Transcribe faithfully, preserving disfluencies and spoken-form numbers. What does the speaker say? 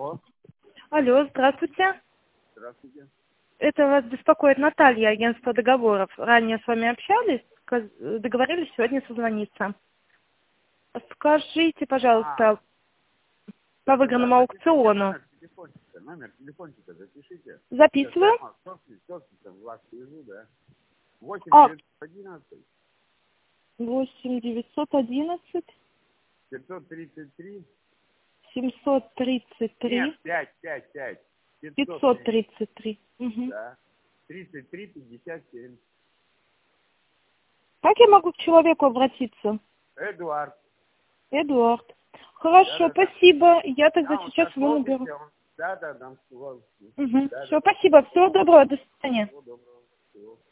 Алло. Алло, здравствуйте. Здравствуйте. Это вас беспокоит Наталья, агентство договоров. Ранее с вами общались, сказ- договорились сегодня созвониться. Скажите, пожалуйста, А, по выигранному да, аукциону. Номер телефончика, номер телефончика запишите. Записываю. Собственно, вас вижу, да. восемь А, девятьсот одиннадцать восемь девятьсот одиннадцать пятьсот тридцать три. семьсот тридцать три Нет, пять, пять, пять. пятьсот тридцать три. Угу. Да. тридцать три пятьдесят семь. Как я могу к человеку обратиться? Эдуард. Эдуард. Хорошо, Да, да, да. спасибо. Я тогда Да, он сейчас его сошло, наберу. он- Да, да, да. Угу. Да, Все, да. спасибо. Всего доброго. До свидания. Всего доброго. Всего.